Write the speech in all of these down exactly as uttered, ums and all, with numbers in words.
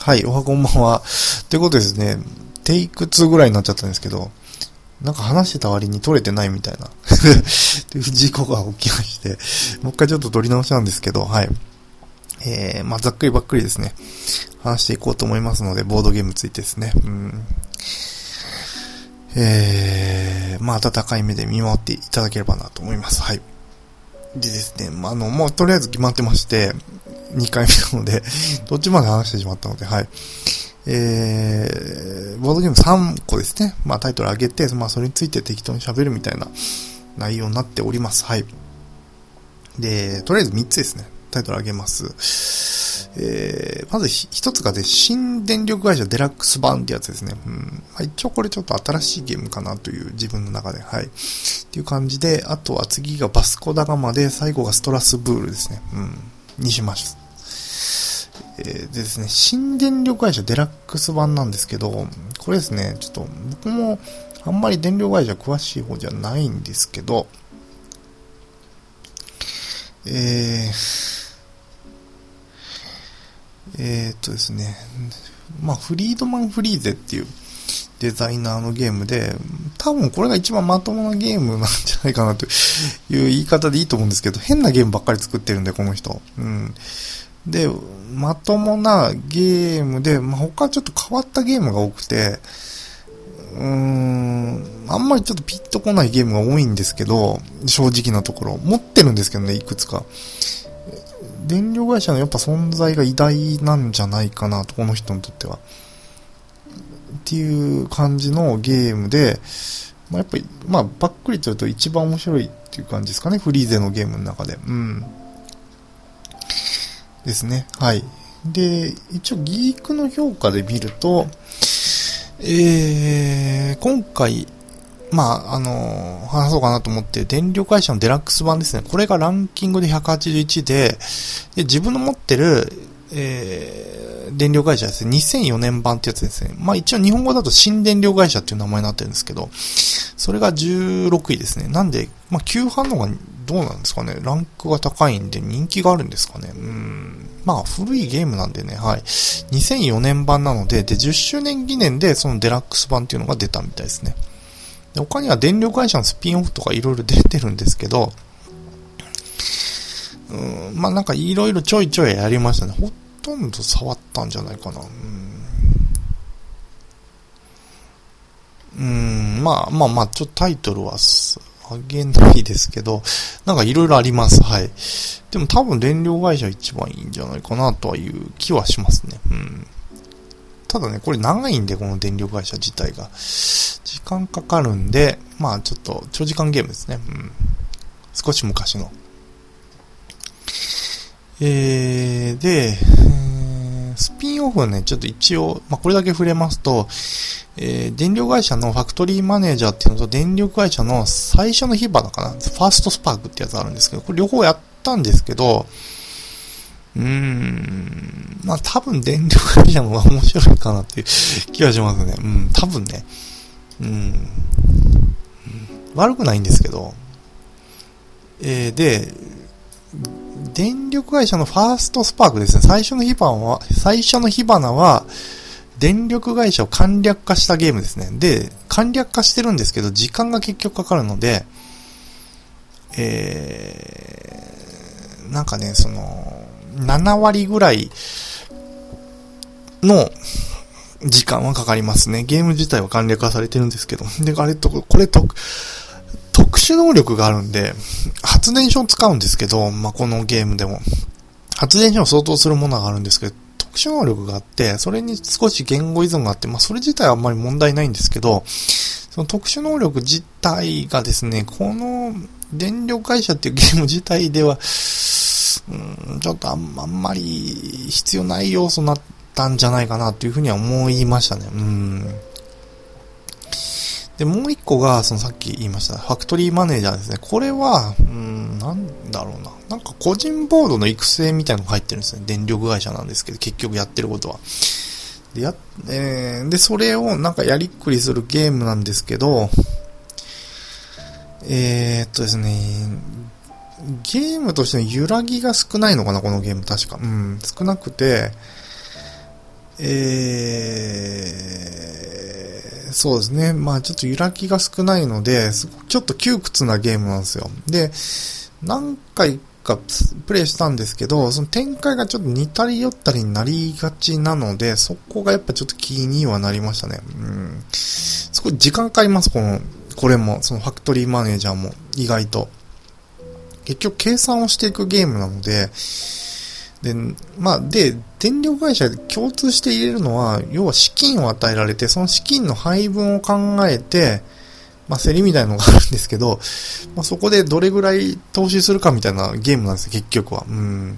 はい、おはこんばんは。ということですね、テイクツーぐらいになっちゃったんですけど、なんか話してた割に撮れてないみたいな事故が起きまして、もう一回ちょっと撮り直しなんですけど、はい。えー、まあ、ざっくりばっくりですね、話していこうと思いますので、ボードゲームについてですね。うん、えー、まあ、温かい目で見守っていただければなと思います。はい。でですね、まあ、あの、もうとりあえず決まってまして、にかいめなので、どっちまで話してしまったので、はい。えー、ボードゲームさんこですね。まあ、タイトル上げて、まあ、それについて適当に喋るみたいな内容になっております。はい。で、とりあえずみっつですね。タイトル上げます。えー、まずひとつがで、新電力会社デラックス版ってやつですね。うん。まあ、一応これちょっと新しいゲームかなという自分の中で、はい。っていう感じで、あとは次がバスコダガマで、最後がストラスブールですね。うん。にしました。えー、でですね、新電力会社デラックス版なんですけど、これですね、ちょっと僕もあんまり電力会社詳しい方じゃないんですけど、えー、えー、っとですね、まあ、フリードマン・フリーゼっていうデザイナーのゲームで、多分これが一番まともなゲームなんじゃないかなという言い方でいいと思うんですけど、変なゲームばっかり作ってるんで、この人。うん。で、まともなゲームで、まあ、他ちょっと変わったゲームが多くて、うーん、あんまりちょっとピッとこないゲームが多いんですけど、正直なところ。持ってるんですけどね、いくつか。電力会社のやっぱ存在が偉大なんじゃないかなと、この人にとっては。っていう感じのゲームで、まあ、やっぱり、まあ、ばっくりと言うと一番面白いっていう感じですかね、フリーゼのゲームの中で。うん。ですね。はい。で、一応ギークの評価で見ると、えー、今回、まあ、あのー、話そうかなと思って、電力会社のデラックス版ですね。これがランキングでひゃくはちじゅういちで、で自分の持ってる、えー、電力会社ですね。にせんよねん版ってやつですね。まあ一応日本語だと新電力会社っていう名前になってるんですけど、それがじゅうろくいですね。なんで、まあ旧版の方がどうなんですかね。ランクが高いんで人気があるんですかね。うーん。まあ古いゲームなんでね、はい。にせんよねん版なので、で、じゅっしゅうねん記念でそのデラックス版っていうのが出たみたいですね。で他には電力会社のスピンオフとかいろいろ出てるんですけど、うーん、まあなんかいろいろちょいちょいやりましたね。ほとんど触ったんじゃないかな。うーん、うーんまあまあまあ、ちょっとタイトルはあげないですけど、なんかいろいろあります。はい。でも多分電力会社一番いいんじゃないかなとはいう気はしますね。うん。ただね、これ長いんで、この電力会社自体が。時間かかるんで、まあちょっと長時間ゲームですね。うん。少し昔の。えー、で、えー、スピンオフはね、ちょっと一応、まあこれだけ触れますと、えー、電力会社のファクトリーマネージャーっていうのと、電力会社の最初の火花かな、ファーストスパークってやつあるんですけど、これ両方やったんですけど、うーん、まあ多分電力会社の方が面白いかなっていう気がしますね。うん、多分ね。うん、悪くないんですけど、えー、で、電力会社のファーストスパークですね。最初の火花は、最初の火花は、電力会社を簡略化したゲームですね。で、簡略化してるんですけど、時間が結局かかるので、えー、なんかね、その、ななわりぐらいの時間はかかりますね。ゲーム自体は簡略化されてるんですけど。で、あれと、これと、特殊能力があるんで、発電所を使うんですけど、まあ、このゲームでも。発電所を相当するものがあるんですけど、特殊能力があって、それに少し言語依存があって、まあ、それ自体はあんまり問題ないんですけど、その特殊能力自体がですね、この電力会社っていうゲーム自体では、うん、ちょっとあん、あんまり必要ない要素になったんじゃないかなというふうには思いましたね。うん。で、もう一個が、そのさっき言いました、ファクトリーマネージャーですね。これは、うーん、なんだろうな。なんか個人ボードの育成みたいなのが入ってるんですね。電力会社なんですけど、結局やってることは。で、や、えー、で、それをなんかやりっくりするゲームなんですけど、えーっとですね、ゲームとしての揺らぎが少ないのかな、このゲーム確か。うん、少なくて、 えー、そうですね。まあちょっと揺らぎが少ないので、ちょっと窮屈なゲームなんですよ。で、何回かプレイしたんですけど、その展開がちょっと似たり寄ったりになりがちなので、そこがやっぱちょっと気にはなりましたね。うん。すごい時間かかります、この、これも、そのファクトリーマネージャーも、意外と。結局計算をしていくゲームなので、で、まあ、で、電力会社で共通して入れるのは、要は資金を与えられて、その資金の配分を考えて、まあ、競りみたいなのがあるんですけど、まあ、そこでどれぐらい投資するかみたいなゲームなんですよ、結局は。うん。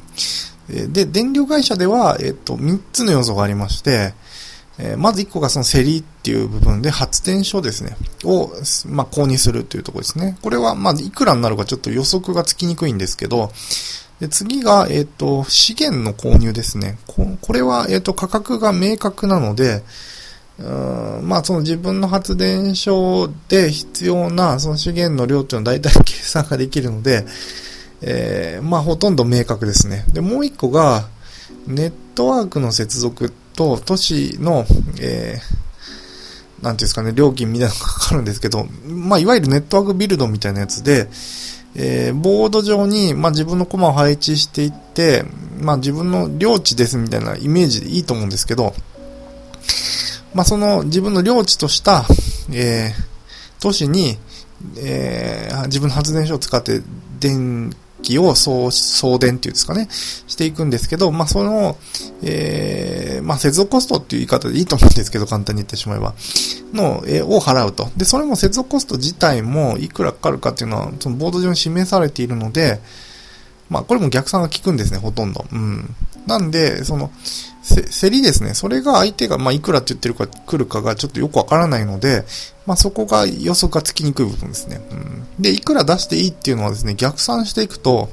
で、電力会社では、えっと、みっつの要素がありまして、えー、まずいっこがその競りっていう部分で発電所ですね、を、まあ、購入するというところですね。これは、まあ、いくらになるかちょっと予測がつきにくいんですけど、で次が、えっと、資源の購入ですね。こ, これは、えっと、価格が明確なので、うーんまあ、その自分の発電所で必要な、その資源の量っていうのは大体計算ができるので、えー、まあ、ほとんど明確ですね。で、もう一個が、ネットワークの接続と、都市の、えー、なんていうんですかね、料金みたいなのがかかるんですけど、まあ、いわゆるネットワークビルドみたいなやつで、えー、ボード上に、まあ、自分のコマを配置していって、まあ、自分の領地ですみたいなイメージでいいと思うんですけど、まあ、その自分の領地とした、えー、都市に、えー、自分の発電所を使って電気を送、送電っていうんですかね、していくんですけど、まあ、その、えー、まあ、接続コストっていう言い方でいいと思うんですけど、簡単に言ってしまえば、の、えー、を払うと。で、それも接続コスト自体もいくらかかるかっていうのは、そのボード上に示されているので、まあ、これも逆算が効くんですね、ほとんど。うん。なんで、その、せ、競りですね。それが相手が、まあ、いくらって言ってるか、来るかがちょっとよくわからないので、まあ、そこが予測がつきにくい部分ですね。うん。で、いくら出していいっていうのはですね、逆算していくと、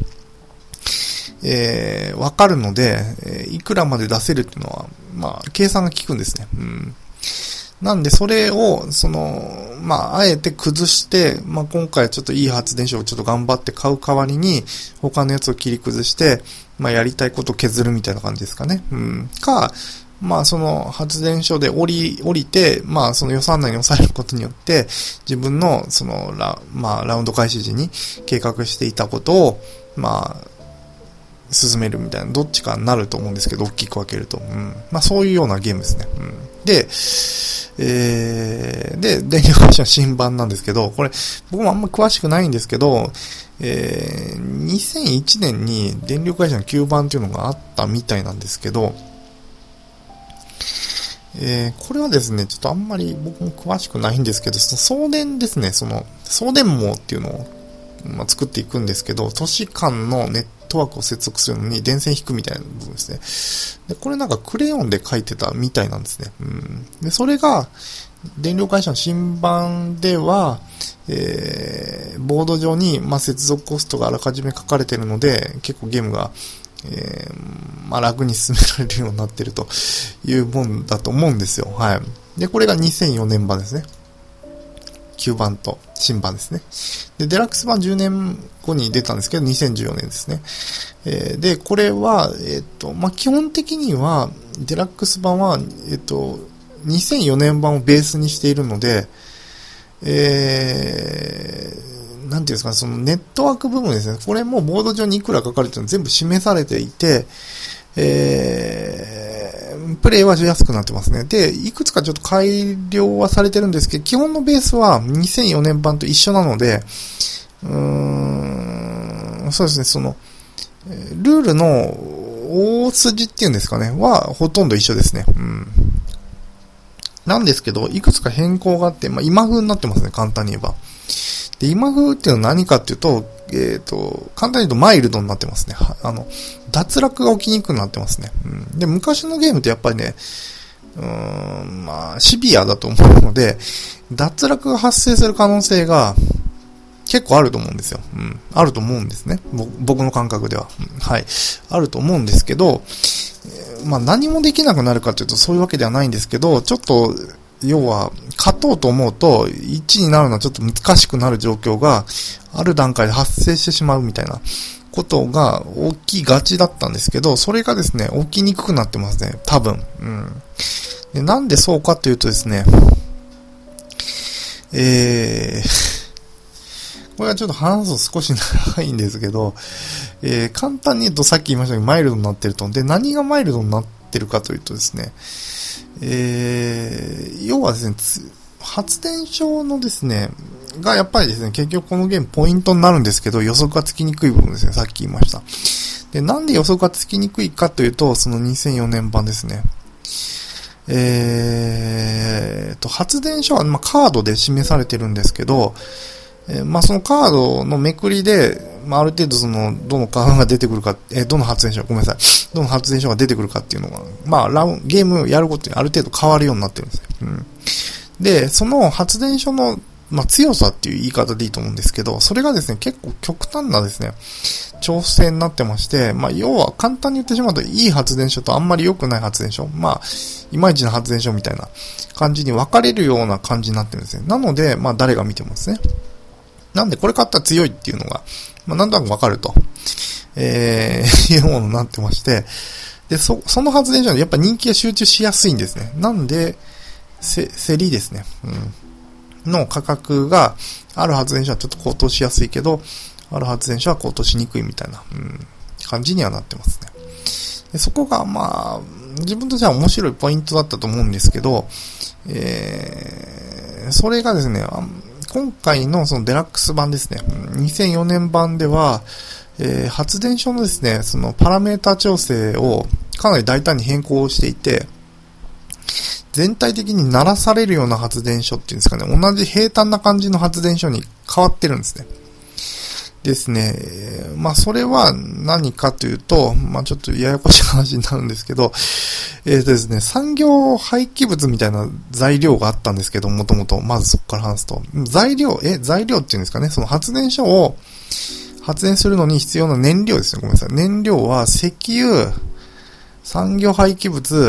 えー、わかるので、えー、いくらまで出せるっていうのは、まあ、計算が効くんですね。うん。なんで、それを、その、まあ、あえて崩して、まあ、今回はちょっといい発電所をちょっと頑張って買う代わりに、他のやつを切り崩して、まあ、やりたいことを削るみたいな感じですかね。うん。か、まあ、その発電所で降り、降りて、まあ、その予算内に抑えることによって、自分の、その、ラ、まあ、ラウンド開始時に計画していたことを、まあ、進めるみたいな、どっちかになると思うんですけど、大きく分けると。うん。まあ、そういうようなゲームですね。うん。で、えー、で、電力会社の新版なんですけど、これ、僕もあんま詳しくないんですけど、えー、にせんいちねんに電力会社のきゅうばんっていうのがあったみたいなんですけど、えー、これはですね、ちょっとあんまり僕も詳しくないんですけど、その送電ですね、その、送電網っていうのを、まあ、作っていくんですけど、都市間のネットワークを接続するのに電線引くみたいな部分ですね。で、これなんかクレヨンで書いてたみたいなんですね。うん。で、それが、電力会社の新版では、えー、ボード上に、まあ、接続コストがあらかじめ書かれているので、結構ゲームが、えー、まあ、楽に進められるようになっているというもんだと思うんですよ。はい。で、これがにせんよねん版ですね。きゅうばんと新版ですね。で、デラックス版じゅうねんごに出たんですけど、にせんじゅうよねんですね。えー、で、これは、えっと、まあ、基本的には、デラックス版は、えっと、にせんよねん版をベースにしているので、えー、なんていうんですかね、そのネットワーク部分ですね。これもボード上にいくら書かれてるの全部示されていて、えー、プレイはしやすくなってますね。で、いくつかちょっと改良はされてるんですけど、基本のベースはにせんよねん版と一緒なので、うーん、そうですね、その、ルールの大筋っていうんですかね、はほとんど一緒ですね。うん。なんですけど、いくつか変更があって、まあ、今風になってますね、簡単に言えば。で、今風っていうのは何かっていうと、えっと、簡単に言うとマイルドになってますね。あの、脱落が起きにくくなってますね。うん、で、昔のゲームってやっぱりね、うーん、まあ、シビアだと思うので、脱落が発生する可能性が結構あると思うんですよ。うん、あると思うんですね。僕の感覚では、うん。はい。あると思うんですけど、まあ何もできなくなるかというとそういうわけではないんですけど、ちょっと、要は、勝とうと思うと、いちになるのはちょっと難しくなる状況がある段階で発生してしまうみたいなことが起きがちだったんですけど、それがですね、起きにくくなってますね。多分。うん。で、なんでそうかというとですね、えー、これはちょっと話すと少し長いんですけど、えー、簡単に言うとさっき言いましたけど、マイルドになってると。で、何がマイルドになってるかというとですね、えー、要はですね、発電所のですね、がやっぱりですね、結局このゲームポイントになるんですけど、予測がつきにくい部分ですね、さっき言いました。で、なんで予測がつきにくいかというと、そのにせんよねん版ですね。えーと、発電所は、まあ、カードで示されてるんですけど、えー、まあ、そのカードのめくりで、まあ、ある程度その、どのカードが出てくるか、えー、どの発電所、ごめんなさい、どの発電所が出てくるかっていうのが、まあ、ラウン、ゲームやるごとにある程度変わるようになってるんですよ。うん。で、その発電所の、まあ、強さっていう言い方でいいと思うんですけど、それがですね、結構極端なですね、調整になってまして、まあ、要は簡単に言ってしまうと、いい発電所とあんまり良くない発電所、まあ、いまいちな発電所みたいな感じに分かれるような感じになってるんですね。なので、まあ、誰が見てもですね。なんで、これ買ったら強いっていうのが、まあ、なんとなく分かると、えー、いうものになってまして、で、そ、その発電所にやっぱ人気が集中しやすいんですね。なんで、せ、競りですね。うん。の価格が、ある発電所はちょっと高騰しやすいけど、ある発電所は高騰しにくいみたいな、うん、感じにはなってますね。でそこが、まあ、自分としては面白いポイントだったと思うんですけど、えー、それがですね、今回のそのデラックス版ですね、にせんよねん版では、えー、発電所のですね、そのパラメータ調整をかなり大胆に変更していて、全体的に鳴らされるような発電所っていうんですかね、同じ平坦な感じの発電所に変わってるんですね。ですね。まあ、それは何かというと、まあ、ちょっとややこしい話になるんですけど、えっとですね、産業廃棄物みたいな材料があったんですけど、もともと、まずそこから話すと。材料、え、材料っていうんですかね、その発電所を発電するのに必要な燃料ですね。ごめんなさい。燃料は石油、産業廃棄物、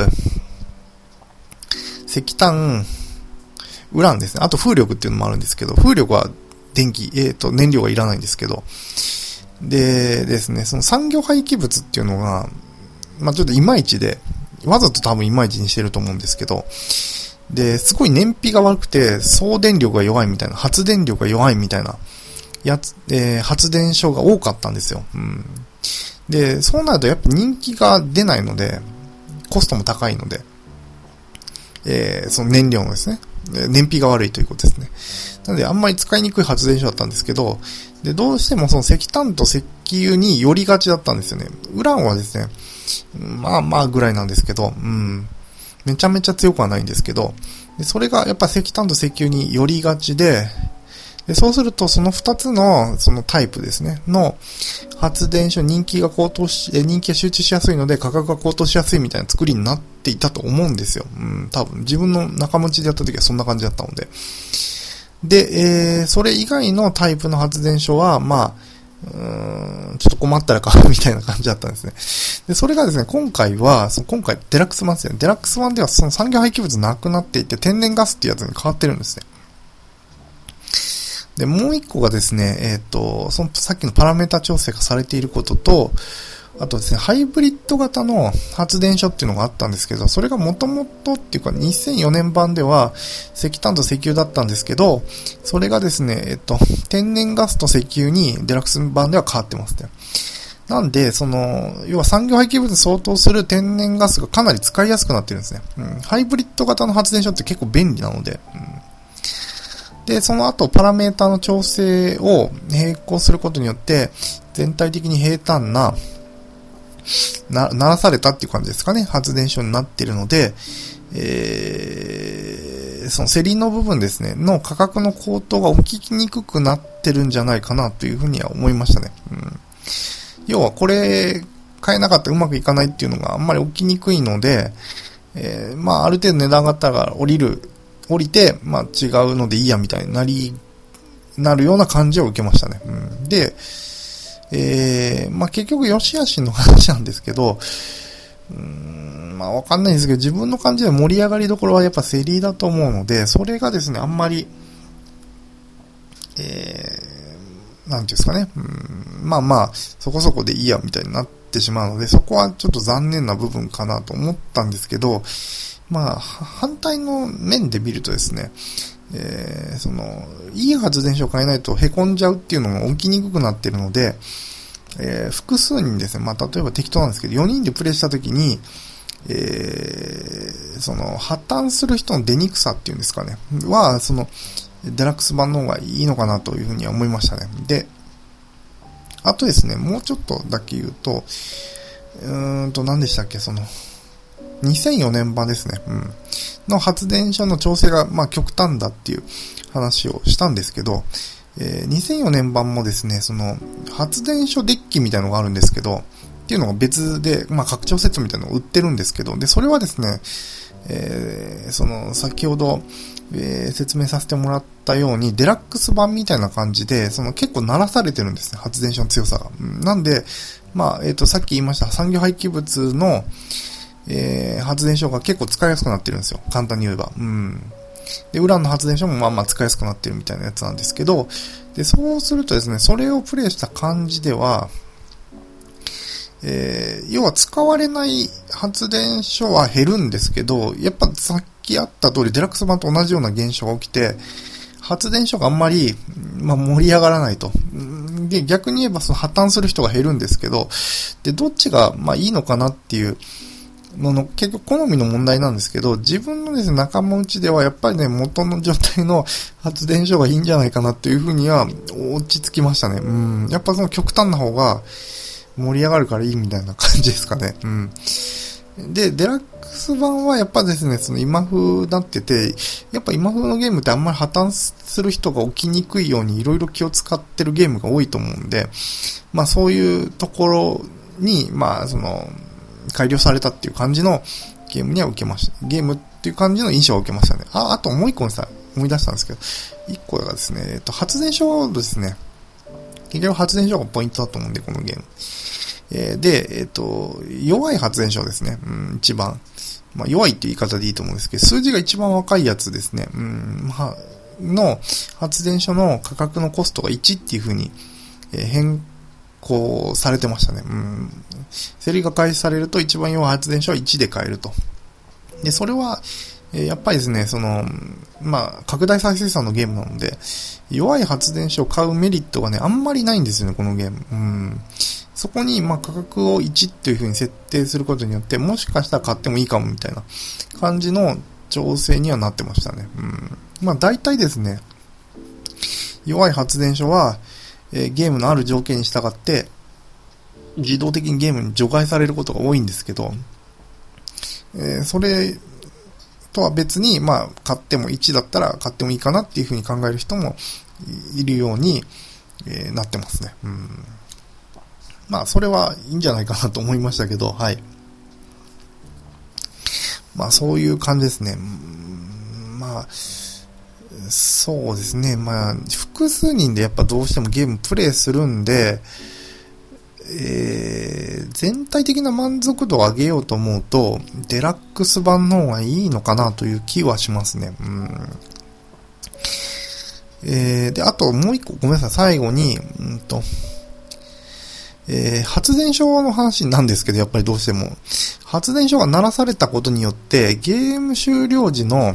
石炭、ウランですね。あと風力っていうのもあるんですけど、風力は電気、えっと、燃料がいらないんですけど。でですね、その産業廃棄物っていうのが、まあちょっといまいちで、わざと多分いまいちにしてると思うんですけど、で、すごい燃費が悪くて、送電力が弱いみたいな、発電力が弱いみたいな、やつ、えー、発電所が多かったんですよ。うん。で、そうなるとやっぱ人気が出ないので、コストも高いので、えー、その燃料のですね、燃費が悪いということですね。なのであんまり使いにくい発電所だったんですけど、で、どうしてもその石炭と石油に寄りがちだったんですよね。ウランはですね、まあまあぐらいなんですけど、うん、めちゃめちゃ強くはないんですけど、でそれがやっぱ石炭と石油に寄りがちで、でそうするとその二つのそのタイプですね、の発電所人気が高騰し、人気が集中しやすいので価格が高騰しやすいみたいな作りになっていたと思うんですよ。うん、多分自分の仲間内でやった時はそんな感じだったので。で、えー、それ以外のタイプの発電所は、まあ、うーん、ちょっと困ったら買うみたいな感じだったんですね。で、それがですね、今回は、その今回デラックス版ですね。デラックス版ではその産業廃棄物なくなっていて、天然ガスっていうやつに変わってるんですね。で、もう一個がですね、えっと、そのさっきのパラメータ調整がされていることと、あとですね、ハイブリッド型の発電所っていうのがあったんですけど、それがもともとっていうかにせんよねん版では石炭と石油だったんですけど、それがですね、えっと、天然ガスと石油にデラックス版では変わってますね。なんで、その、要は産業廃棄物に相当する天然ガスがかなり使いやすくなってるんですね。うん、ハイブリッド型の発電所って結構便利なので、うんで、その後、パラメータの調整を並行することによって、全体的に平坦な、な、鳴らされたっていう感じですかね、発電所になっているので、えー、その競りの部分ですね、の価格の高騰が起きにくくなってるんじゃないかなというふうには思いましたね。うん、要は、これ、買えなかったらうまくいかないっていうのがあんまり起きにくいので、えー、まあ、ある程度値段が上がったら降りる、降りて、まあ違うのでいいやみたいになり、なるような感じを受けましたね。うん、で、えー、まあ結局良し悪しの話なんですけど、うーん、まあわかんないんですけど、自分の感じで盛り上がりどころはやっぱ競りだと思うので、それがですね、あんまり、えなんていうんですかね、うん、まあまあ、そこそこでいいやみたいになってしまうので、そこはちょっと残念な部分かなと思ったんですけど、まあ、反対の面で見るとですね、えー、その、いい発電所を変えないと凹んじゃうっていうのも起きにくくなっているので、えー、複数人ですね、まあ例えば適当なんですけど、よにんでプレイしたときに、えー、その、破綻する人の出にくさっていうんですかね、は、その、デラックス版の方がいいのかなというふうには思いましたね。で、あとですね、もうちょっとだけ言うと、うーんと、何でしたっけ、その、にせんよねん版ですね、うん、の発電所の調整が、まあ、極端だっていう話をしたんですけど、えー、にせんよねん版もですね、その、発電所デッキみたいなのがあるんですけど、っていうのが別で、まあ、拡張セットみたいなのを売ってるんですけど、で、それはですね、えー、その、先ほど、えー、説明させてもらったように、デラックス版みたいな感じで、その結構鳴らされてるんですね、発電所の強さが。なんで、まあ、えっと、さっき言いました産業廃棄物の、えー、発電所が結構使いやすくなってるんですよ。簡単に言えば。うん。で、ウランの発電所もまあまあ使いやすくなってるみたいなやつなんですけど、で、そうするとですね、それをプレイした感じでは、えー、要は使われない発電所は減るんですけど、やっぱさっきあった通りデラックス版と同じような現象が起きて、発電所があんまり、まあ、盛り上がらないと。で、逆に言えばその破綻する人が減るんですけど、で、どっちがまあいいのかなっていうのの、結局好みの問題なんですけど、自分のですね、仲間内ではやっぱりね、元の状態の発電所がいいんじゃないかなっていうふうには落ち着きましたね。うん。やっぱその極端な方が盛り上がるからいいみたいな感じですかね。うん。で、デラックス版はやっぱですね、その今風になってて、やっぱ今風のゲームってあんまり破綻する人が起きにくいようにいろいろ気を使ってるゲームが多いと思うんで、まあそういうところに、まあその、改良されたっていう感じのゲームには受けました。ゲームっていう感じの印象を受けましたね。あ、あともう一個さ、思い出したんですけど、一個がですね、えっと、発電所ですね。結局発電所がポイントだと思うんで、このゲーム。えー、で、えっと、弱い発電所ですね。うん、一番。まあ、弱いっていう言い方でいいと思うんですけど、数字が一番若いやつですね。うん、まあ、の発電所の価格のコストがいちっていう風に、えー、変更されてましたね。うん。競りが開始されると一番弱い発電所はいちで買えると。で、それは、えー、やっぱりですね、その、まあ、拡大再生産のゲームなので、弱い発電所を買うメリットがね、あんまりないんですよね、このゲーム。うん。そこに、まあ、価格をいちっていう風に設定することによって、もしかしたら買ってもいいかもみたいな感じの調整にはなってましたね。うん。まあ、大体ですね、弱い発電所は、えー、ゲームのある条件に従って、自動的にゲームに除外されることが多いんですけど、えー、それとは別に、まあ、買ってもいちだったら買ってもいいかなっていう風に考える人もいるように、えー、なってますね。うん。まあ、それはいいんじゃないかなと思いましたけど、はい。まあ、そういう感じですね。まあ、そうですね。まあ、複数人でやっぱどうしてもゲームプレイするんで、えー、全体的な満足度を上げようと思うと、デラックス版の方がいいのかなという気はしますね。うん。えー、で、あともう一個、ごめんなさい、最後に、うんと、えー、発電所の話なんですけど、やっぱりどうしても。発電所が鳴らされたことによって、ゲーム終了時の、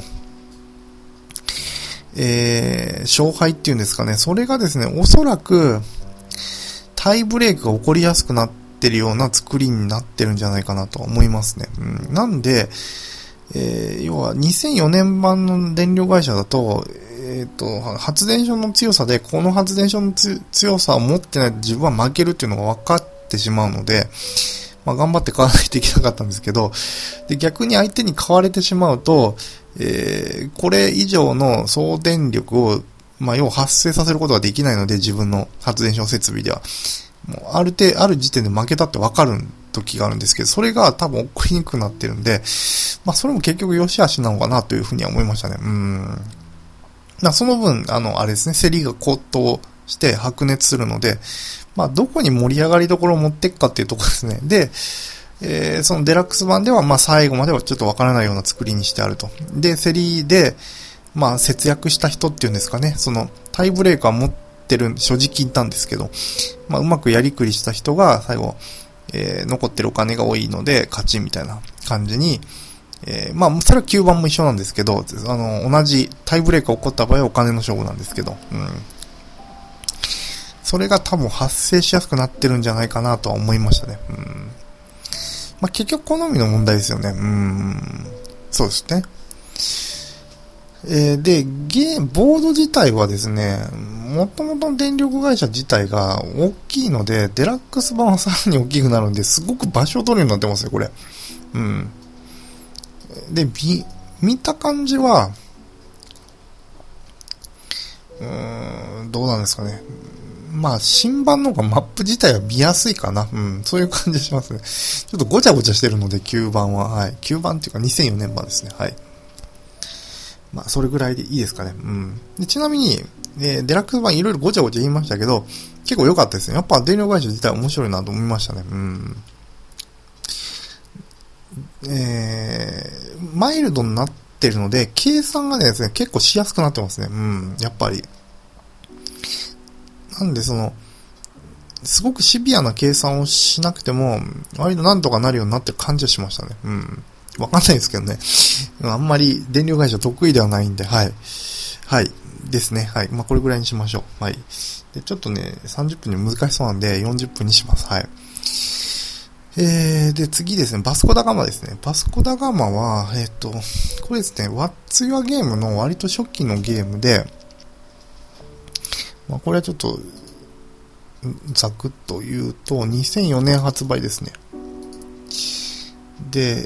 えー、勝敗っていうんですかね。それがですね、おそらく、タイブレイクが起こりやすくなってるような作りになってるんじゃないかなと思いますね。うん、なんで、えー、要はにせんよねん版の電力会社だと、えっと、発電所の強さで、この発電所の強さを持ってないと自分は負けるっていうのが分かってしまうので、まあ頑張って買わないといけなかったんですけど、で、逆に相手に買われてしまうと、えー、これ以上の総電力を、まあ要は発生させることができないので、自分の発電所設備では。もうある程度、ある時点で負けたって分かる時があるんですけど、それが多分起こりにくくなってるんで、まあそれも結局良し悪しなのかなというふうには思いましたね。うーん。その分、あの、あれですね、競りが高騰して白熱するので、まあ、どこに盛り上がりどころを持っていくかっていうところですね。で、えー、そのデラックス版では、まあ、最後まではちょっとわからないような作りにしてあると。で、競りで、まあ、節約した人っていうんですかね、その、タイブレーカー持ってってる、所持金なんですけど、まあ、うまくやりくりした人が最後、えー、残ってるお金が多いので勝ちみたいな感じに、えー、まあ、それはきゅうばんも一緒なんですけど、あの、同じタイブレークが起こった場合はお金の勝負なんですけど、うん。それが多分発生しやすくなってるんじゃないかなとは思いましたね。うん。まあ、結局好みの問題ですよね。うん。そうですね。えー、で、ゲー、ボード自体はですね、もともとの電力会社自体が大きいので、デラックス版はさらに大きくなるんで、すごく場所を取るようになってますよ、これ。うん。で、見、見た感じは、うーん、どうなんですかね。まあ、新版の方がマップ自体は見やすいかな。うん、そういう感じしますね。ちょっとごちゃごちゃしてるので、きゅうばんは。はい。きゅうばんっていうかにせんよねん版ですね。はい。まあ、それぐらいでいいですかね。うん。でちなみに、えー、デラックス版いろいろごちゃごちゃ言いましたけど、結構良かったですね。やっぱ電力会社自体面白いなと思いましたね。うん。えー、マイルドになってるので、計算がね、結構しやすくなってますね。うん。やっぱり。なんでその、すごくシビアな計算をしなくても、割となんとかなるようになってる感じはしましたね。うん。わかんないですけどね。あんまり電力会社得意ではないんで、はい。はい。ですね。はい。まあ、これぐらいにしましょう。はい。で、ちょっとね、さんじゅっぷんに難しそうなんで、よんじゅっぷんにします。はい。えー、で、次ですね、バスコダガマですね。バスコダガマは、えっと、これですね、What's Your Game の割と初期のゲームで、まあ、これはちょっと、ざくっと言うと、にせんよねん発売ですね。で、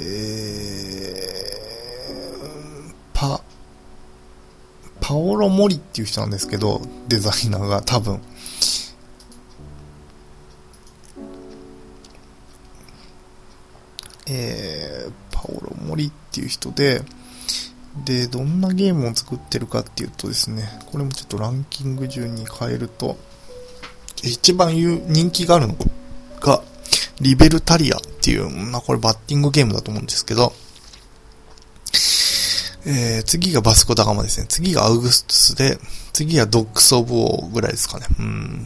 えー、パ、パオロ・モリっていう人なんですけど、デザイナーが多分。えー、パオロ・モリっていう人で、で、どんなゲームを作ってるかっていうとですね、これもちょっとランキング順に変えると、一番人気があるのが、リベルタリアっていう、まあこれバッティングゲームだと思うんですけど、えー、次がバスコダガマですね。次がアウグストゥスで、次はドッグスオブオーぐらいですかね。うん。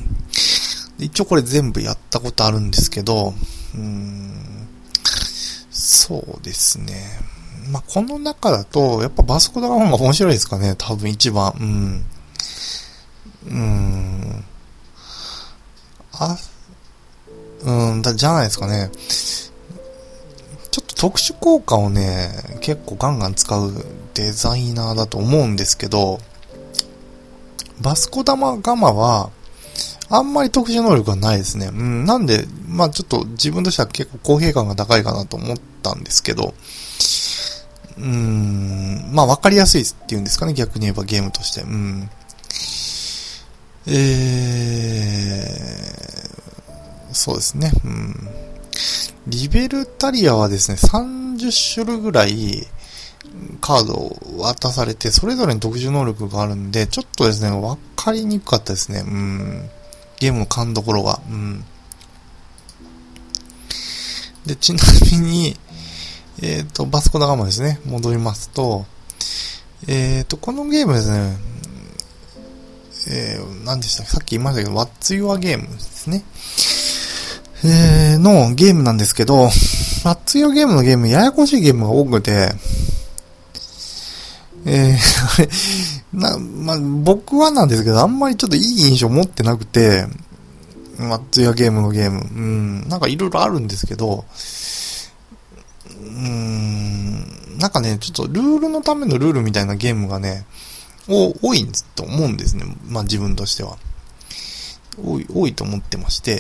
一応これ全部やったことあるんですけど、うーん、そうですね。まあ、この中だと、やっぱバスコダガマが面白いですかね。多分一番。うん。うーん。あ、うん、だ、じゃないですかね。ちょっと特殊効果をね、結構ガンガン使うデザイナーだと思うんですけど、バスコダガマは、あんまり特殊能力がないですね。うん、なんで、まあちょっと自分としては結構公平感が高いかなと思ったんですけど、うーん、まあわかりやすいっていうんですかね、逆に言えばゲームとして。うん。えー、そうですね。うん。リベルタリアはですね、さんじゅっ種類ぐらいカードを渡されて、それぞれに特殊能力があるんで、ちょっとですね、わかりにくかったですね。うん。ゲームの勘どころが。うん。で、ちなみに、えっと、バスコダガマですね。戻りますと、えっと、このゲームですね、えー、何でしたっけ？さっき言いましたけど、What's Your Game ですね。えー、のゲームなんですけど、What's Your Game のゲーム、ややこしいゲームが多くて、えー、な、まあ、僕はなんですけど、あんまりちょっといい印象持ってなくて、What's Your Game のゲーム、うん、なんかいろいろあるんですけど、うーん、なんかね、ちょっとルールのためのルールみたいなゲームがね、お多いと思うんですね。まあ自分としては。多い、多いと思ってまして、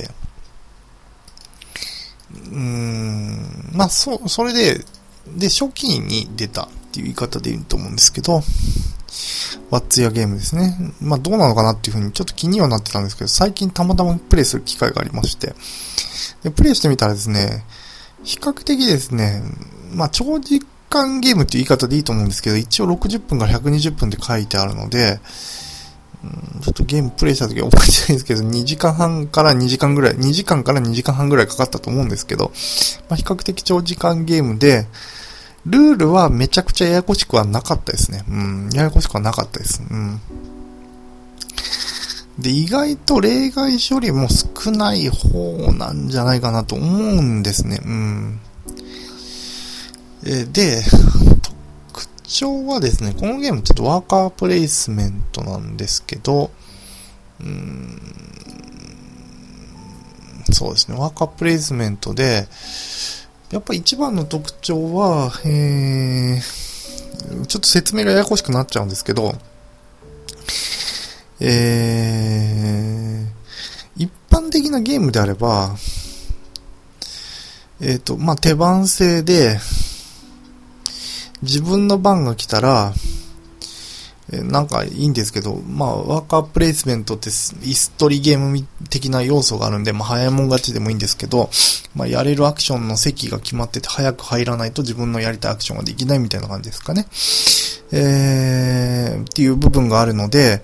うーん、まあそ、それで、で、初期に出たっていう言い方で言うと思うんですけど、What's Your Game ですね。まあどうなのかなっていうふうにちょっと気にはなってたんですけど、最近たまたまプレイする機会がありまして、で、プレイしてみたらですね、比較的ですね、まあ長時間ゲームっていう言い方でいいと思うんですけど、一応ろくじゅっぷんからひゃくにじゅっぷんって書いてあるので、うん、ちょっとゲームプレイした時は覚えてないんですけど、にじかんはんからにじかんぐらい、にじかんからにじかんはんぐらいかかったと思うんですけど、まあ、比較的長時間ゲームで、ルールはめちゃくちゃややこしくはなかったですね。うん、ややこしくはなかったです。うん。 で、意外と例外処理も少ない方なんじゃないかなと思うんですね。うん。えで、特徴はですね、このゲームちょっとワーカープレイスメントなんですけど、うーん、そうですね、ワーカープレイスメントで、やっぱ一番の特徴は、えー、ちょっと説明がややこしくなっちゃうんですけど、えー、一般的なゲームであれば、えっと、まあ、手番制で、自分の番が来たら、えなんかいいんですけど、まあ、ワーカープレイスメントってイストリゲーム的な要素があるんで、まあ、早いもん勝ちでもいいんですけど、まあ、やれるアクションの席が決まってて、早く入らないと自分のやりたいアクションができないみたいな感じですかね。えー、っていう部分があるので、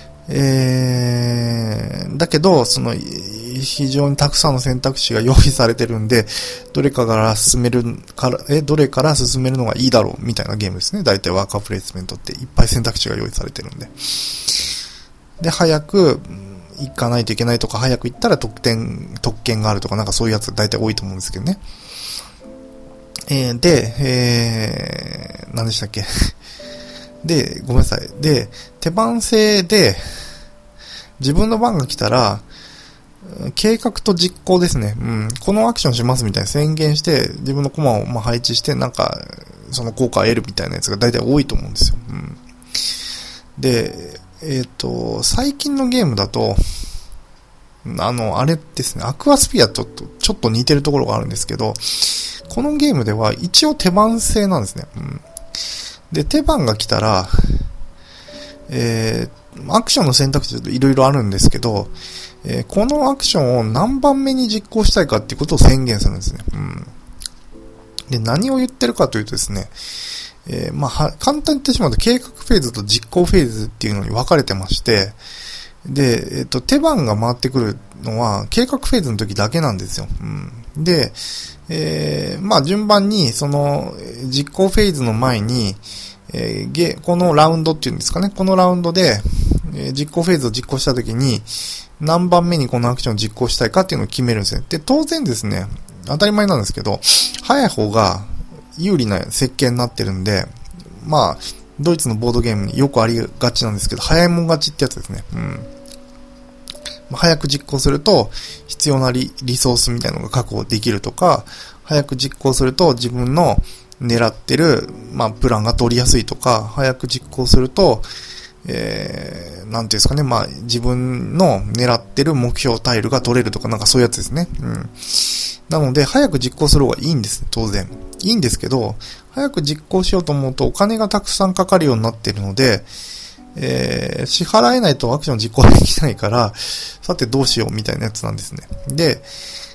えー、だけど、その、非常にたくさんの選択肢が用意されてるんで、どれかから進めるから、え、どれから進めるのがいいだろうみたいなゲームですね。大体ワーカープレイスメントっていっぱい選択肢が用意されてるんで。で、早く行かないといけないとか、早く行ったら得点、特権があるとか、なんかそういうやつ大体多いと思うんですけどね。えー、で、えー、何でしたっけで、ごめんなさい。で、手番制で、自分の番が来たら、計画と実行ですね。うん。このアクションしますみたいな宣言して、自分のコマをまあ配置して、なんか、その効果を得るみたいなやつが大体多いと思うんですよ。うん。で、えっと、最近のゲームだと、あの、あれですね、アクアスピアとちょっと似てるところがあるんですけど、このゲームでは一応手番制なんですね。うん。で、手番が来たら、えー、アクションの選択肢いろいろあるんですけど、えー、このアクションを何番目に実行したいかっていうことを宣言するんですね。うん。で、何を言ってるかというとですね、えー、まあ、は、簡単に言ってしまうと計画フェーズと実行フェーズっていうのに分かれてまして、で、えっと、手番が回ってくるのは計画フェーズの時だけなんですよ。うん。で、えー、まあ、順番に、その、実行フェーズの前に、えー、ゲ、このラウンドっていうんですかね。このラウンドで、えー、実行フェーズを実行した時に、何番目にこのアクションを実行したいかっていうのを決めるんですね。で、当然ですね、当たり前なんですけど、早い方が有利な設計になってるんで、まあ、ドイツのボードゲームによくありがちなんですけど、早いもん勝ちってやつですね。うん。早く実行すると必要な リ, リソースみたいなのが確保できるとか、早く実行すると自分の狙ってる、まあ、プランが取りやすいとか、早く実行すると、えー、なんていうんですかね、まあ、自分の狙ってる目標タイルが取れるとか、なんかそういうやつですね。うん。なので、早く実行する方がいいんです、当然。いいんですけど、早く実行しようと思うとお金がたくさんかかるようになっているので、えー、支払えないとアクション実行できないから、さてどうしようみたいなやつなんですね。で、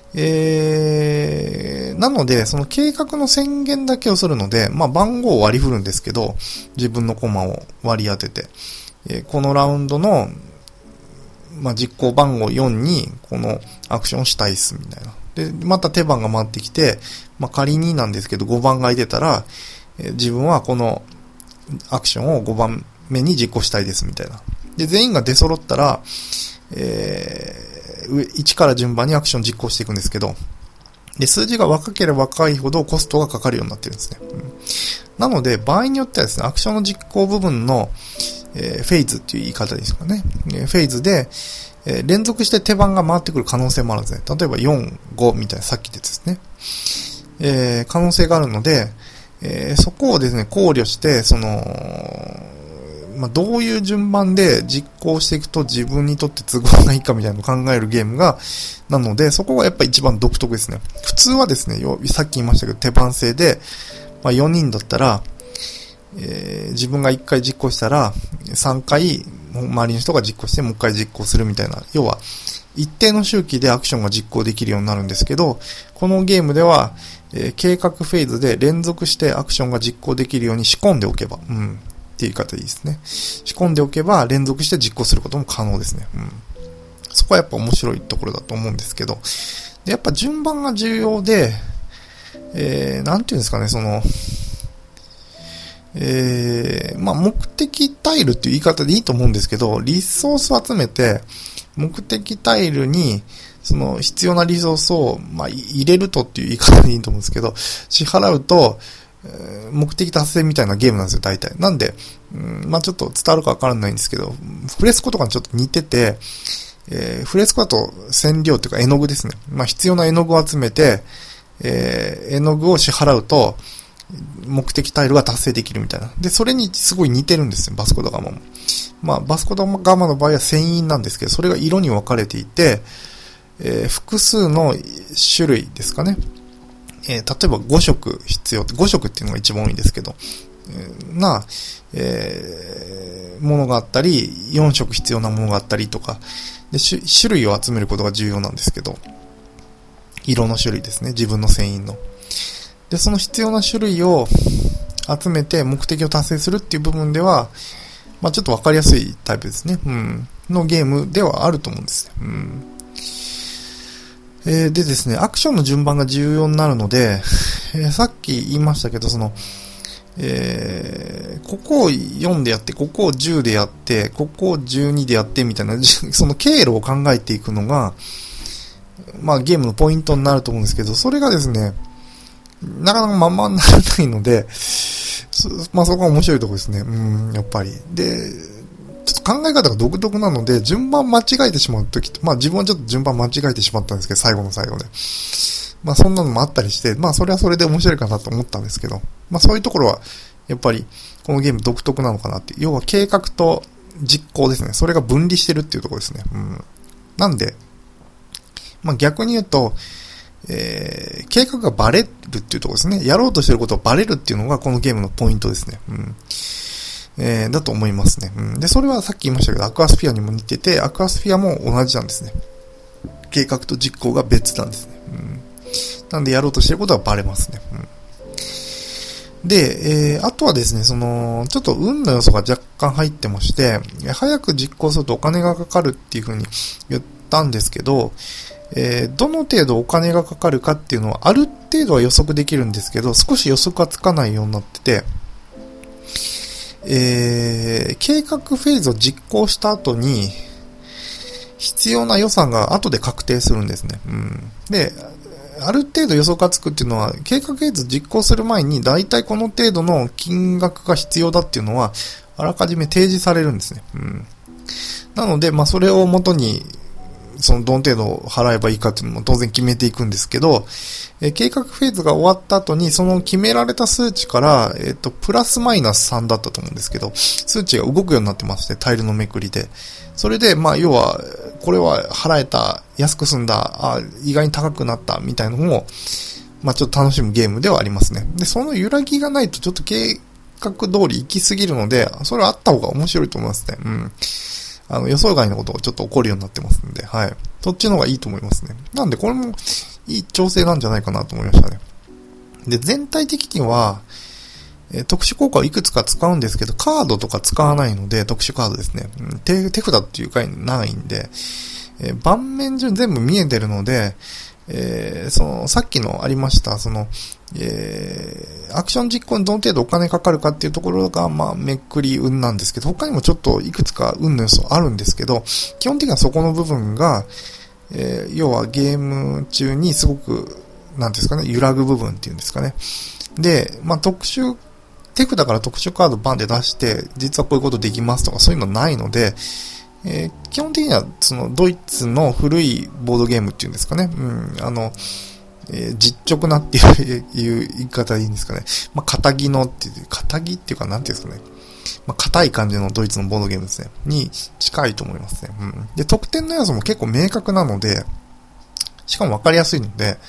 えー、なので、その計画の宣言だけをするので、まあ番号を割り振るんですけど、自分のコマを割り当てて、えー、このラウンドの、まあ実行番号よんにこのアクションしたいっすみたいな。で、また手番が回ってきて、まあ仮になんですけどごばんが空いてたら、えー、自分はこのアクションをごばんめに実行したいですみたいな。で、全員が出揃ったら、えーいちから順番にアクション実行していくんですけど、で、数字が若ければ若いほどコストがかかるようになってるんですね。うん、なので、場合によってはですね、アクションの実行部分の、えー、フェーズっていう言い方ですかね。えー、フェーズで、えー、連続して手番が回ってくる可能性もあるんですね。例えばよん、ごみたいなさっきでですね。えー、可能性があるので、えー、そこをですね、考慮して、その、まあ、どういう順番で実行していくと自分にとって都合がいいかみたいなのを考えるゲームが、なので、そこがやっぱ一番独特ですね。普通はですね、さっき言いましたけど、手番制で、まあ、よにんだったら、えー、自分がいっかい実行したら、さんかい周りの人が実行してもういっかい実行するみたいな、要は、一定の周期でアクションが実行できるようになるんですけど、このゲームでは、えー、計画フェーズで連続してアクションが実行できるように仕込んでおけば、うん。っていう言い方でいいですね。仕込んでおけば連続して実行することも可能ですね。うん。そこはやっぱ面白いところだと思うんですけど。で、やっぱ順番が重要で、えー、なんていうんですかね、その、 えー、まあ、目的タイルっていう言い方でいいと思うんですけど、リソースを集めて、目的タイルに、その必要なリソースを、まあ、入れるとっていう言い方でいいと思うんですけど、支払うと、えー、目的達成みたいなゲームなんですよ、大体。なんで、うん、まあ、ちょっと伝わるかわからないんですけど、フレスコとかにちょっと似てて、えー、フレスコだと染料っていうか絵の具ですね。まあ、必要な絵の具を集めて、えー、絵の具を支払うと、目的タイルが達成できるみたいな。で、それにすごい似てるんですよ、バスコダガマも。まあ、バスコダガマの場合は繊維なんですけど、それが色に分かれていて、えー、複数の種類ですかね。えー、例えばご色必要、ご色っていうのが一番多いんですけど、えー、な、えー、ものがあったり、よん色必要なものがあったりとか、で、種類を集めることが重要なんですけど、色の種類ですね、自分の繊維の。で、その必要な種類を集めて目的を達成するっていう部分では、まあちょっとわかりやすいタイプですね。うん。のゲームではあると思うんですよ。うん。えー、でですね、アクションの順番が重要になるので、えー、さっき言いましたけど、その、えー、ここをよんでやって、ここをじゅうでやって、ここをじゅうにでやってみたいな、その経路を考えていくのが、まあゲームのポイントになると思うんですけど、それがですね、なかなかまんまにならないので、まあそこが面白いところですね。うん、やっぱり。で、ちょっと考え方が独特なので、順番間違えてしまうときと、まあ自分はちょっと順番間違えてしまったんですけど、最後の最後で。まあそんなのもあったりして、まあそれはそれで面白いかなと思ったんですけど、まあそういうところは、やっぱりこのゲーム独特なのかなって。要は計画と実行ですね。それが分離してるっていうところですね。うん。なんで、まあ逆に言うと、えー、計画がバレるっていうところですね。やろうとしてることをバレるっていうのがこのゲームのポイントですね。うん。えー、だと思いますね。うん。で、それはさっき言いましたけど、アクアスフィアにも似てて、アクアスフィアも同じなんですね。計画と実行が別なんですね。うん。なんでやろうとしてることはバレますね。うん。で、えー、あとはですね、その、ちょっと運の要素が若干入ってまして、早く実行するとお金がかかるっていう風に言ったんですけど、えー、どの程度お金がかかるかっていうのはある程度は予測できるんですけど、少し予測がつかないようになってて、えー、計画フェーズを実行した後に必要な予算が後で確定するんですね。うん、で、ある程度予測がつくっていうのは、計画フェーズ実行する前にだいたいこの程度の金額が必要だっていうのはあらかじめ提示されるんですね。うん、なので、まあそれを元にそのどの程度払えばいいかっていうのも当然決めていくんですけど、えー、計画フェーズが終わった後にその決められた数値から、えっと、プラスマイナスさんだったと思うんですけど、数値が動くようになってますね、タイルのめくりで。それで、まあ、要は、これは払えた、安く済んだ、あ、意外に高くなった、みたいなのも、まあ、ちょっと楽しむゲームではありますね。で、その揺らぎがないとちょっと計画通り行き過ぎるので、それはあった方が面白いと思いますね。うん。あの、予想外のことがちょっと起こるようになってますんで、はい。そっちの方がいいと思いますね。なんで、これもいい調整なんじゃないかなと思いましたね。で、全体的には、えー、特殊効果をいくつか使うんですけど、カードとか使わないので、特殊カードですね。うん、手、手札っていう概念ないんで、えー、盤面上全部見えてるので、えー、その、さっきのありました、その、えー、アクション実行にどの程度お金かかるかっていうところが、まあ、めっくり運なんですけど、他にもちょっといくつか運の要素あるんですけど、基本的にはそこの部分が、えー、要はゲーム中にすごく、なんですかね、揺らぐ部分っていうんですかね。で、まあ、特殊、手札から特殊カードバンで出して、実はこういうことできますとかそういうのないので、えー、基本的にはそのドイツの古いボードゲームっていうんですかね。うん、あの、えー、実直なっていう言い方でいいんですかね。まあ、堅気のっていう、堅気っていうかなんていうんですかね。まあ、硬い感じのドイツのボードゲームですね。に近いと思いますね。うん。で、得点の要素も結構明確なので、しかもわかりやすいので、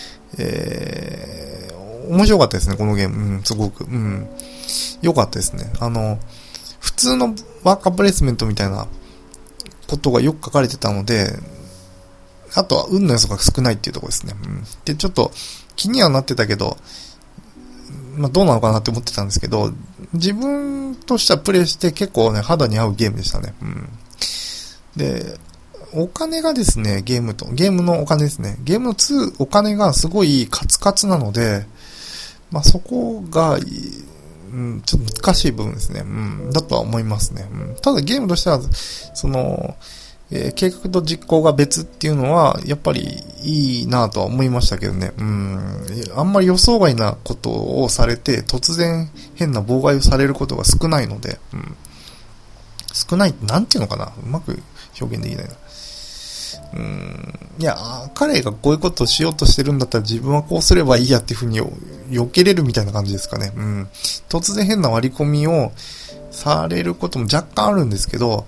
えー、面白かったですね、このゲーム。うん、すごく。うん。良かったですね。あの、普通のワーカープレイスメントみたいなことがよく書かれてたので、あとは運の要素が少ないっていうところですね。うん、で、ちょっと気にはなってたけど、まあどうなのかなって思ってたんですけど、自分としてはプレイして結構ね、肌に合うゲームでしたね。うん、で、お金がですね、ゲームと、ゲームのお金ですね。ゲームのにお金がすごいカツカツなので、まあそこが、 うん、ちょっと難しい部分ですね。うん、だとは思いますね。うん、ただゲームとしては、その、えー、計画と実行が別っていうのは、やっぱりいいなとは思いましたけどね。うん。あんまり予想外なことをされて、突然変な妨害をされることが少ないので、うん、少ないって、なんていうのかな、うまく表現できないな。うーん、いや、彼がこういうことをしようとしてるんだったら自分はこうすればいいやっていうふうに避けれるみたいな感じですかね。うん。突然変な割り込みをされることも若干あるんですけど、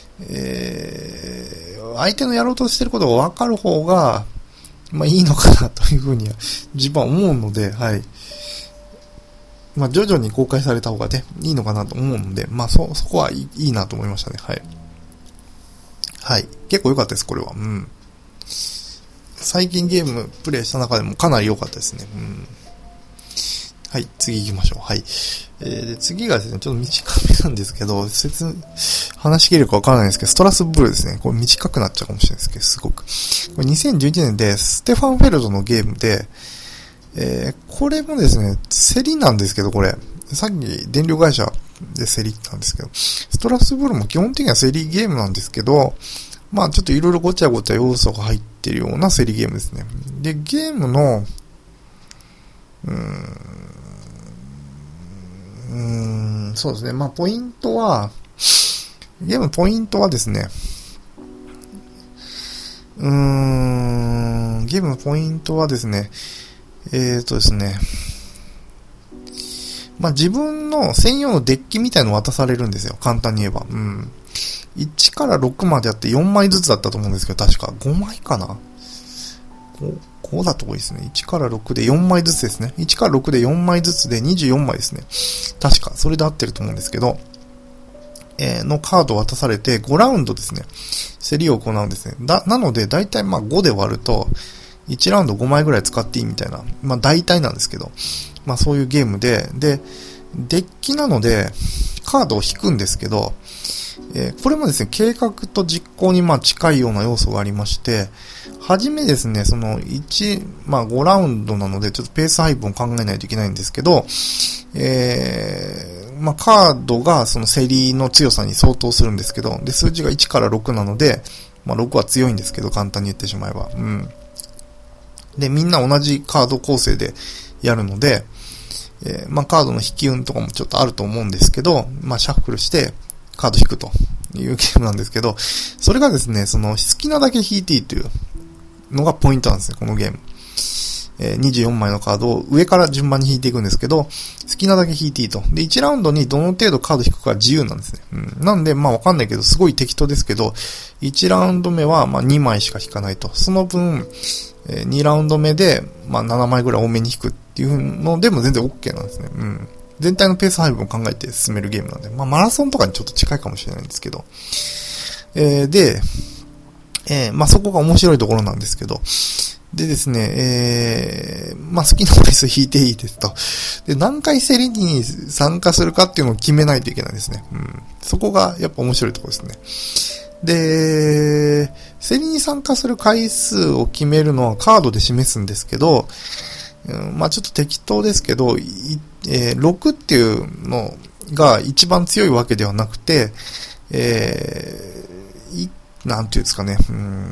えー、相手のやろうとしてることが分かる方が、まあいいのかなというふうには自分は思うので、はい。まあ徐々に公開された方がね、いいのかなと思うので、まあそ、そこはいい、いいなと思いましたね。はい。はい。結構良かったです、これは。うん。最近ゲームプレイした中でもかなり良かったですね。うん。はい、次行きましょう。はい。えー、で次がですね、ちょっと短めなんですけど、説、話し切れるかわからないんですけど、ストラスブールですね。これ短くなっちゃうかもしれないですけど、すごく。これにせんじゅういちねんで、ステファン・フェルドのゲームで、えー、これもですね、競りなんですけど、これ。さっき電力会社で競りなんですけど、ストラスブールも基本的には競りゲームなんですけど、まあちょっといろいろごちゃごちゃ要素が入ってるような競りゲームですね。で、ゲームの、うーん、うーん、そうですね。まあポイントは、ゲームのポイントはですね、うーん、ゲームのポイントはですね、えーとですね、まあ自分の専用のデッキみたいのを渡されるんですよ。簡単に言えば。うん。いちからろくまであってよんまいずつだったと思うんですけど、確かごまいかな 5, 5だと多いですね。いちからろくでよんまいずつですね。いちからろくでよんまいずつでにじゅうよんまいですね。確か、それで合ってると思うんですけど、えー、のカードを渡されてごラウンドですね。競りを行うんですね。だ、なので、だいたいまあごで割ると、いちラウンドごまいぐらい使っていいみたいな。まあ大体なんですけど、まあそういうゲームで、で、デッキなので、カードを引くんですけど、えー、これもですね、計画と実行にまあ近いような要素がありまして、はじめですね、そのいち、まあごラウンドなので、ちょっとペース配分を考えないといけないんですけど、えー、まあカードがその競りの強さに相当するんですけど、で、数字がいちからろくなので、まあろくは強いんですけど、簡単に言ってしまえば。うん。で、みんな同じカード構成でやるので、えー、まあカードの引き運とかもちょっとあると思うんですけど、まあシャッフルして、カード引くというゲームなんですけど、それがですね、その好きなだけ引いていいというのがポイントなんですね、このゲーム。えー、にじゅうよんまいのカードを上から順番に引いていくんですけど、好きなだけ引いていいと。で、いちラウンドにどの程度カード引くか自由なんですね。うん。なんで、まあわかんないけど、すごい適当ですけど、いちラウンド目はまあにまいしか引かないと。その分、えー、にラウンド目でまあななまいぐらい多めに引くっていうのでも全然 OK なんですね。うん。全体のペース配分を考えて進めるゲームなんで、まあマラソンとかにちょっと近いかもしれないんですけど、えー、で、えー、まあそこが面白いところなんですけど、でですね、えー、まあ好きな回数引いていいですと。で、何回競りに参加するかっていうのを決めないといけないですね。うん。そこがやっぱ面白いところですね。で、競りに参加する回数を決めるのはカードで示すんですけど、うん、まあちょっと適当ですけど、えー、ろくっていうのが一番強いわけではなくて、えー、い、なんていうんですかね、うん、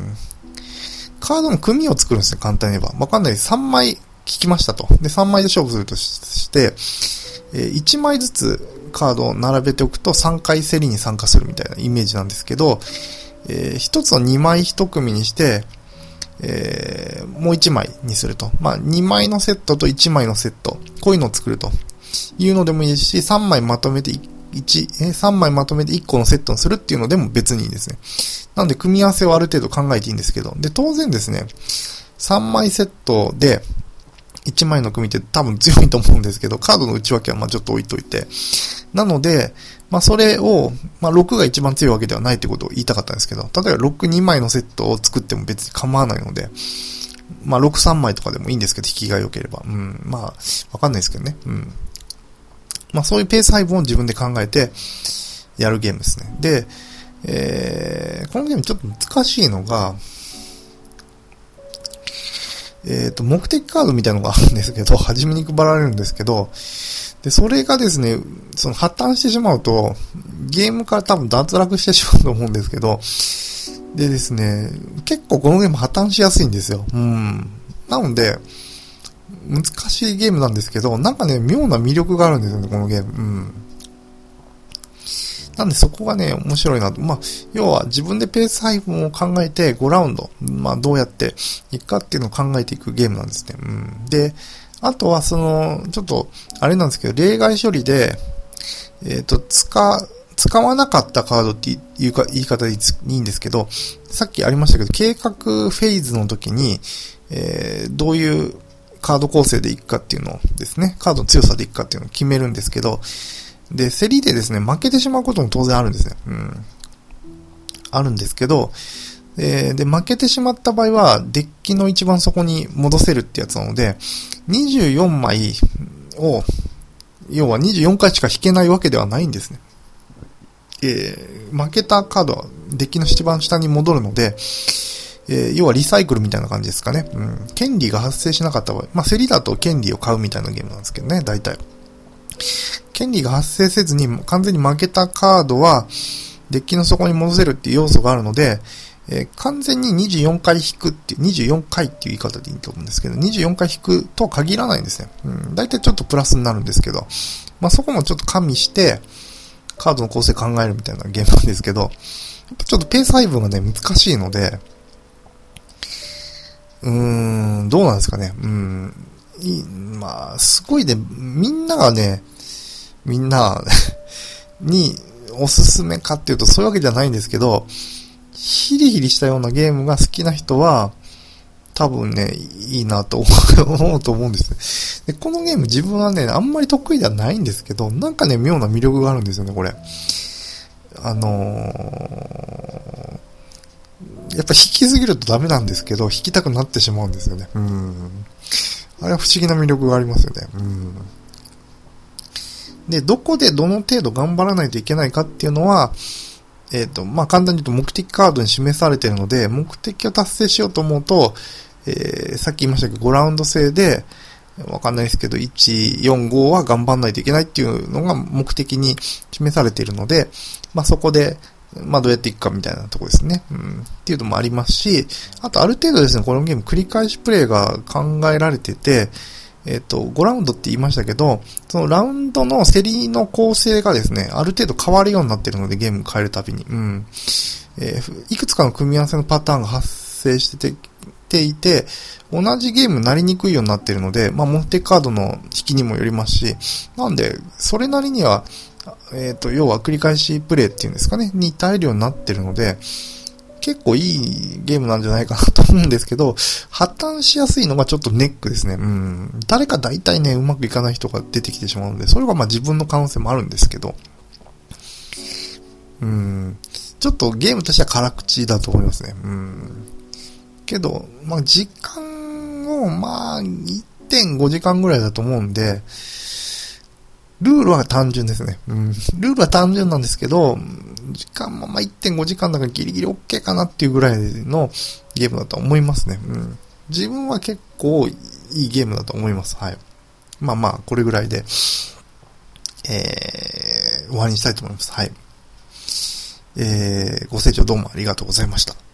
カードの組を作るんですね、簡単に言えば。わかんないです。さんまい引きましたと。で、さんまいで勝負するとして、えー、いちまいずつカードを並べておくとさんかい競りに参加するみたいなイメージなんですけど、えー、ひとつをにまいいち組にして、えー、もういちまいにすると。まあ、にまいのセットといちまいのセット。こういうのを作るというのでもいいですし、さんまいまとめていち、えー、さんまいまとめていっこのセットにするっていうのでも別にいいですね。なので、組み合わせをある程度考えていいんですけど。で、当然ですね、さんまいセットでいちまいの組って多分強いと思うんですけど、カードの内訳はまあちょっと置いといて。なので、まあそれを、まあろくが一番強いわけではないってことを言いたかったんですけど、例えばろくにまいのセットを作っても別に構わないので、まあろくさんまいとかでもいいんですけど、引きが良ければ。うん、まあ、わかんないですけどね。うん。まあそういうペース配分を自分で考えてやるゲームですね。で、えー、このゲームちょっと難しいのが、えっと、目的カードみたいなのがあるんですけど、初めに配られるんですけど、 で、それがですね、その破綻してしまうと、ゲームから多分脱落してしまうと思うんですけど、でですね、結構このゲーム破綻しやすいんですよ。うん。なので、難しいゲームなんですけど、なんかね、妙な魅力があるんですよね、このゲーム。うん。なんでそこがね、面白いなと。まあ、要は自分でペース配分を考えてごラウンド、まあどうやっていくかっていうのを考えていくゲームなんですね。うん。で、あとはその、ちょっと、あれなんですけど、例外処理で、えっと、使、使わなかったカードっていうか、言い方でいいんですけど、さっきありましたけど、計画フェーズの時に、えー、どういうカード構成でいくかっていうのをですね、カードの強さでいくかっていうのを決めるんですけど、で、競りでですね、負けてしまうことも当然あるんですね。うん。あるんですけど、えー、で、負けてしまった場合は、デッキの一番底に戻せるってやつなので、にじゅうよんまいを、要はにじゅうよんかいしか引けないわけではないんですね。えー、負けたカードはデッキの一番下に戻るので、えー、要はリサイクルみたいな感じですかね。うん。権利が発生しなかった場合、まあ、競りだと権利を買うみたいなゲームなんですけどね、大体。権利が発生せずに完全に負けたカードはデッキの底に戻せるっていう要素があるので、えー、完全ににじゅうよんかい引くっていう、にじゅうよんかいっていう言い方でいいと思うんですけど、にじゅうよんかい引くとは限らないんですね。うん。大体ちょっとプラスになるんですけど、まあ、そこもちょっと加味してカードの構成考えるみたいなゲームなんですけど、やっぱちょっとペース配分がね、難しいので、うーん、どうなんですかね。うん。いい、まあ、すごいね、みんながね、みんなにおすすめかっていうとそういうわけじゃないんですけど、ヒリヒリしたようなゲームが好きな人は多分ね、いいなと思うと思うんです。で、このゲーム自分はね、あんまり得意ではないんですけど、なんかね、妙な魅力があるんですよね、これ。あのー、やっぱ引きすぎるとダメなんですけど、引きたくなってしまうんですよね。うん。あれは不思議な魅力がありますよね。うん。で、どこでどの程度頑張らないといけないかっていうのは、えっと、まあ、簡単に言うと目的カードに示されているので、目的を達成しようと思うと、えー、さっき言いましたけど、ごラウンド制で、わかんないですけど、いち、よん、ごは頑張らないといけないっていうのが目的に示されているので、まあ、そこで、まあ、どうやっていくかみたいなところですね。うん。っていうのもありますし、あとある程度ですね、このゲーム繰り返しプレイが考えられてて、えっと、ごラウンドって言いましたけど、そのラウンドの競りの構成がですね、ある程度変わるようになっているので、ゲーム変えるたびに。うん。えー、いくつかの組み合わせのパターンが発生してていて、同じゲームになりにくいようになっているので、まあ、目的カードの引きにもよりますし、なんで、それなりには、えっと、要は繰り返しプレイっていうんですかね、に耐えるようになっているので、結構いいゲームなんじゃないかなと思うんですけど、破綻しやすいのがちょっとネックですね。うん。誰か大体ね、うまくいかない人が出てきてしまうので、それがまあ自分の可能性もあるんですけど、うん。ちょっとゲームとしては辛口だと思いますね。うん。けど、まあ時間を、まあ、いってんごじかんぐらいだと思うんで、ルールは単純ですね。うん。ルールは単純なんですけど、時間もまあ いってんごじかんだからギリギリ OK かなっていうぐらいのゲームだと思いますね。うん。自分は結構いいゲームだと思います。はい。まあまあ、これぐらいで、えー、終わりにしたいと思います。はい。えー、ご清聴どうもありがとうございました。